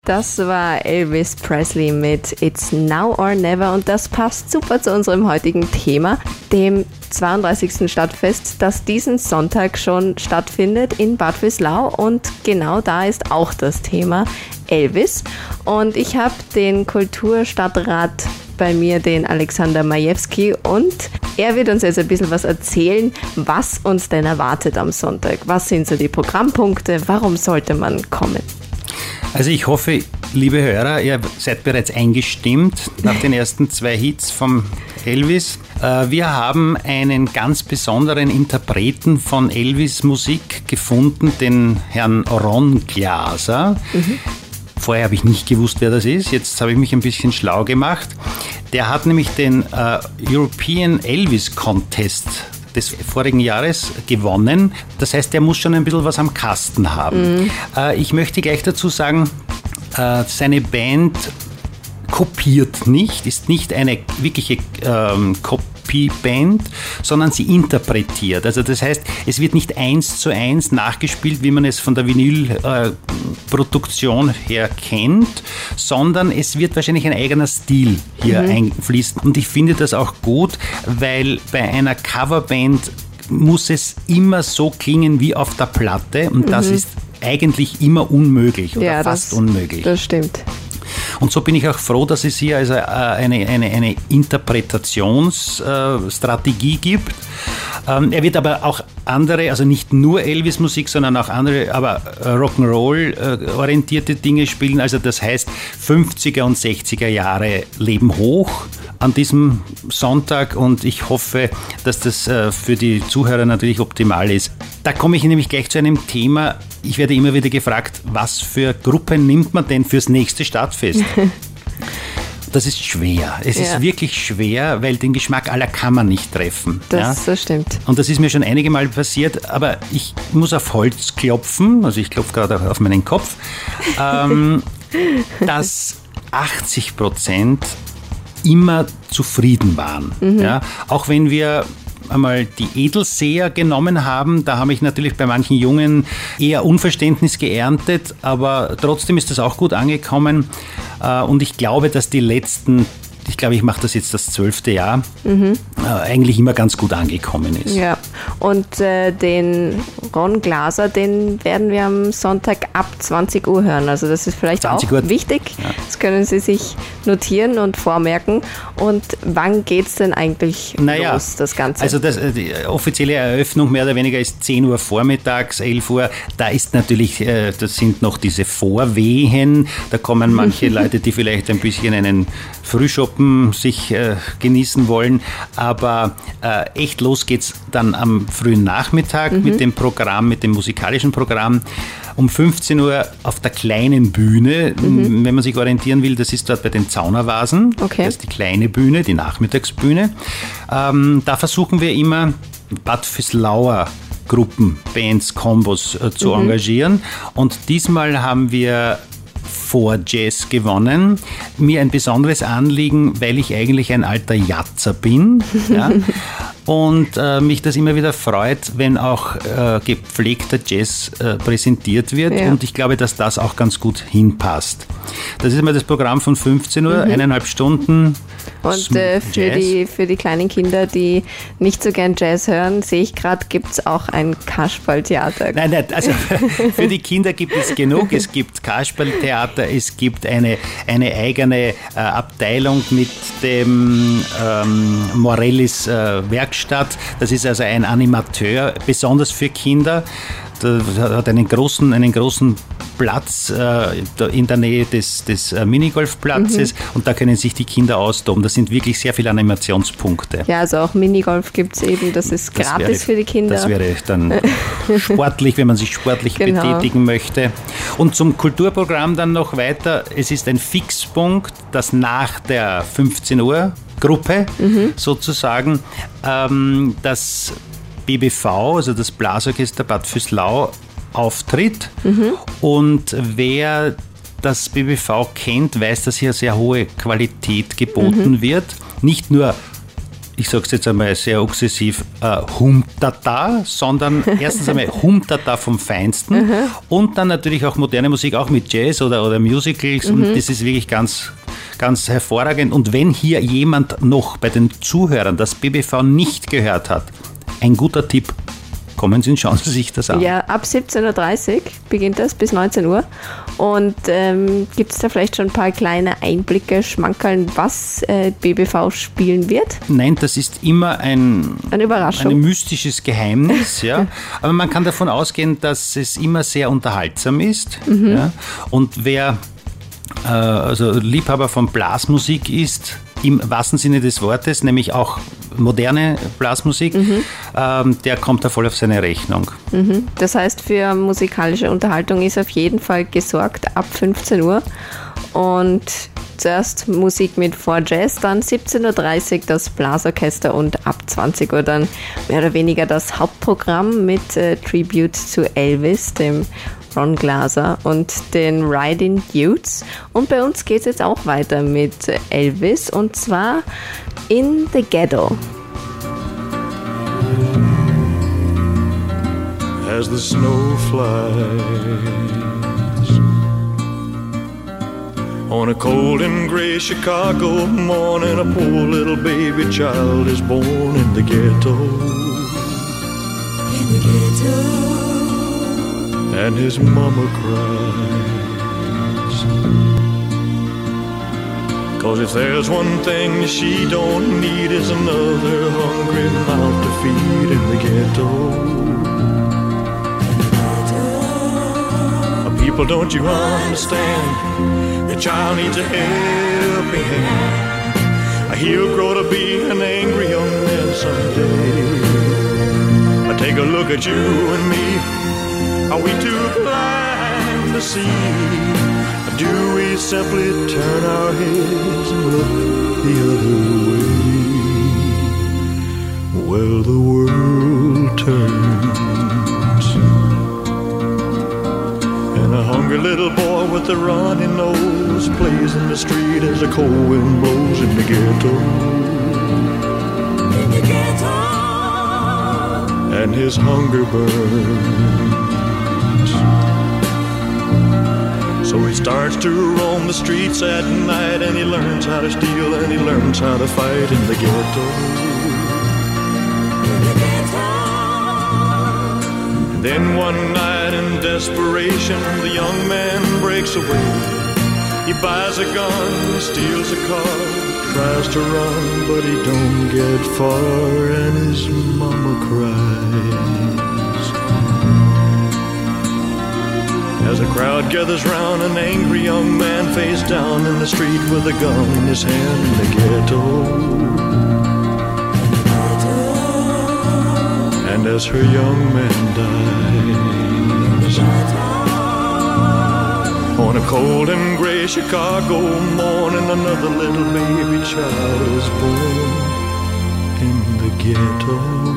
Das war Elvis Presley mit It's Now or Never und das passt super zu unserem heutigen Thema, dem 32. Stadtfest, das diesen Sonntag schon stattfindet in Bad Vöslau und genau da ist auch das Thema Elvis und ich habe den Kulturstadtrat bei mir, den Alexander Majewski und er wird uns jetzt ein bisschen was erzählen, was uns denn erwartet am Sonntag. Was sind so die Programmpunkte, warum sollte man kommen? Also ich hoffe, liebe Hörer, ihr seid bereits eingestimmt nach den ersten 2 Hits vom Elvis. Wir haben einen ganz besonderen Interpreten von Elvis Musik gefunden, den Herrn Ron Glaser. Vorher habe ich nicht gewusst, wer das ist. Jetzt habe ich mich ein bisschen schlau gemacht. Der hat nämlich den European Elvis Contest des vorigen Jahres gewonnen. Das heißt, der muss schon ein bisschen was am Kasten haben. Ich möchte gleich dazu sagen, seine Band kopiert nicht, ist nicht eine wirkliche Kopieband, sondern sie interpretiert. Also das heißt, es wird nicht 1:1 nachgespielt, wie man es von der Vinylproduktion her kennt, sondern es wird wahrscheinlich ein eigener Stil hier einfließen. Und ich finde das auch gut, weil bei einer Coverband muss es immer so klingen wie auf der Platte und das ist eigentlich immer unmöglich oder fast unmöglich. Das stimmt. Und so bin ich auch froh, dass es hier also eine Interpretationsstrategie gibt. Er wird aber auch andere, also nicht nur Elvis-Musik, sondern auch andere, aber Rock'n'Roll-orientierte Dinge spielen. Also das heißt, 50er und 60er Jahre leben hoch an diesem Sonntag und ich hoffe, dass das für die Zuhörer natürlich optimal ist. Da komme ich nämlich gleich zu einem Thema. Ich werde immer wieder gefragt, was für Gruppen nimmt man denn fürs nächste Stadtfest? Das ist schwer. Es ist wirklich schwer, weil den Geschmack aller kann man nicht treffen. Das stimmt. Und das ist mir schon einige Mal passiert, aber ich muss auf Holz klopfen, also ich klopfe gerade auf meinen Kopf, dass 80% immer zufrieden waren. Ja? Auch wenn wir einmal die Edelseher genommen haben, da habe ich natürlich bei manchen Jungen eher Unverständnis geerntet, aber trotzdem ist das auch gut angekommen und ich glaube, dass die letzten, ich glaube, ich mache das jetzt das 12. Jahr, eigentlich immer ganz gut angekommen ist. Ja, und den Ron Glaser, den werden wir am Sonntag ab 20 Uhr hören. Also das ist vielleicht auch wichtig. Ja. Das können Sie sich notieren und vormerken. Und wann geht es denn eigentlich los, das Ganze? Also die offizielle Eröffnung mehr oder weniger ist 10 Uhr vormittags, 11 Uhr. Da ist natürlich, das sind noch diese Vorwehen. Da kommen manche Leute, die vielleicht ein bisschen einen Frühschoppen sich genießen wollen. Aber echt los geht's dann am frühen Nachmittag mit dem Programm, mit dem musikalischen Programm. Um 15 Uhr auf der kleinen Bühne, wenn man sich orientieren will, das ist dort bei den Zaunervasen. Okay. Das ist die kleine Bühne, die Nachmittagsbühne. Da versuchen wir immer Bad Vöslauer Gruppen, Bands, Kombos zu engagieren. Und diesmal haben wir vor Jazz gewonnen. Mir ein besonderes Anliegen, weil ich eigentlich ein alter Jatzer bin. Ja? Und mich das immer wieder freut, wenn auch gepflegter Jazz präsentiert wird. Ja. Und ich glaube, dass das auch ganz gut hinpasst. Das ist immer das Programm von 15 Uhr, 1,5 Stunden. Und für die kleinen Kinder, die nicht so gern Jazz hören, sehe ich gerade, gibt es auch ein Kasperltheater. Nein, also für die Kinder gibt es genug. Es gibt Kasperltheater, es gibt eine eigene Abteilung mit dem Morellis Werkstatt. Das ist also ein Animateur, besonders für Kinder. Der hat einen großen Platz in der Nähe des Minigolfplatzes und da können sich die Kinder austoben. Das sind wirklich sehr viele Animationspunkte. Ja, also auch Minigolf gibt es eben, das ist gratis für die Kinder. Das wäre dann sportlich, wenn man sich sportlich betätigen möchte. Und zum Kulturprogramm dann noch weiter. Es ist ein Fixpunkt, das nach der 15 Uhr Gruppe sozusagen das BBV, also das Blasorchester Bad Vöslau, auftritt. Und wer das BBV kennt, weiß, dass hier sehr hohe Qualität geboten wird. Nicht nur ich sage es jetzt einmal sehr obsessiv, Humtata, sondern erstens einmal Humtata vom Feinsten und dann natürlich auch moderne Musik, auch mit Jazz oder Musicals und das ist wirklich ganz, ganz hervorragend. Und wenn hier jemand noch bei den Zuhörern das BBV nicht gehört hat, ein guter Tipp. Kommen Sie und schauen Sie sich das an. Ja, ab 17.30 Uhr beginnt das bis 19 Uhr. Und gibt es da vielleicht schon ein paar kleine Einblicke, Schmankerln, was BBV spielen wird? Nein, das ist immer eine Überraschung. Ein mystisches Geheimnis. Ja. Aber man kann davon ausgehen, dass es immer sehr unterhaltsam ist. Ja. Und wer also Liebhaber von Blasmusik ist, im wahrsten Sinne des Wortes, nämlich auch moderne Blasmusik, der kommt da voll auf seine Rechnung. Das heißt, für musikalische Unterhaltung ist auf jeden Fall gesorgt ab 15 Uhr. Und zuerst Musik mit 4Jazz, dann 17.30 Uhr das Blasorchester und ab 20 Uhr dann mehr oder weniger das Hauptprogramm mit Tribute zu Elvis, dem Ron Glaser und den Riding Dudes. Und bei uns geht es jetzt auch weiter mit Elvis und zwar In the Ghetto. As the snow flies on a cold and gray Chicago morning, a poor little baby child is born in the ghetto. In the ghetto. And his mama cries, 'cause if there's one thing she don't need is another hungry mouth to feed in the ghetto. People, don't you understand? Your child needs a helping hand. He'll grow to be an angry young man someday. Take a look at you and me. Are we too blind to see? Or do we simply turn our heads and look the other way? Well, the world turns, and a hungry little boy with a runny nose plays in the street as the cold wind blows in the ghetto. In the ghetto. And his hunger burns, so he starts to roam the streets at night, and he learns how to steal and he learns how to fight in the ghetto. In the ghetto. And then one night in desperation, the young man breaks away. He buys a gun, he steals a car, tries to run, but he don't get far, and his mama cries. As a crowd gathers round, an angry young man face down in the street with a gun in his hand in the ghetto. And as her young man dies, on a cold and gray Chicago morning, another little baby child is born in the ghetto.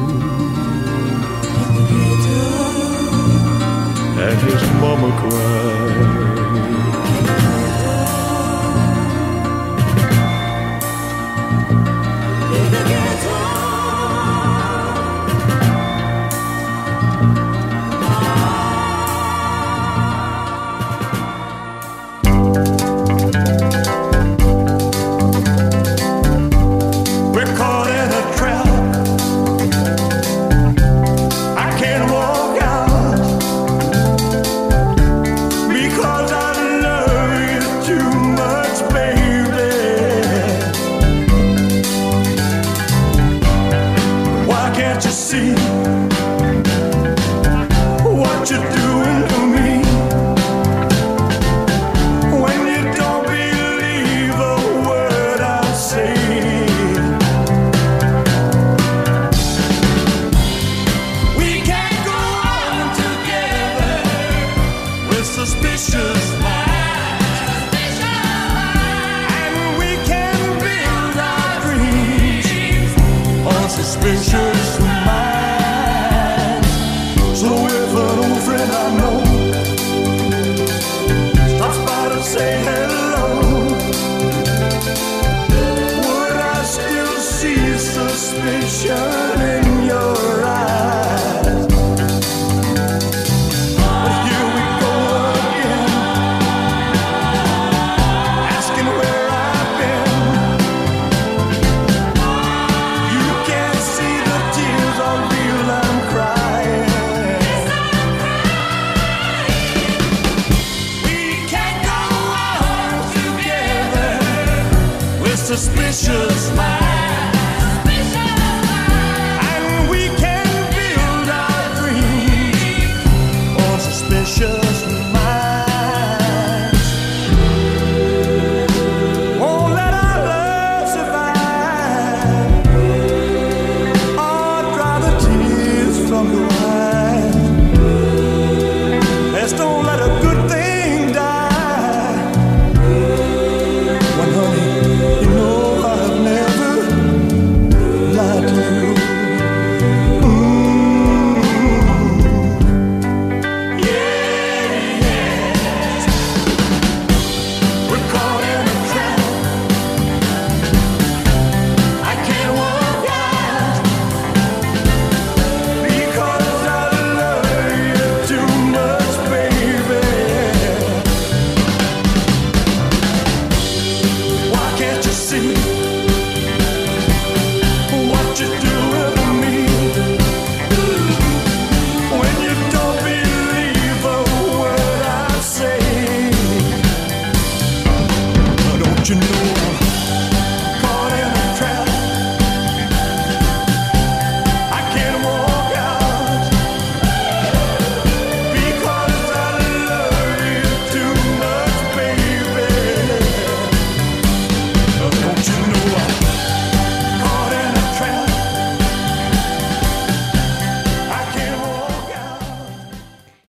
And his mama cried. In the ghetto. Because suspicion in your eyes. But here we go again, asking where I've been. You can't see the tears are real, I'm crying. We can't go on together with suspicious minds.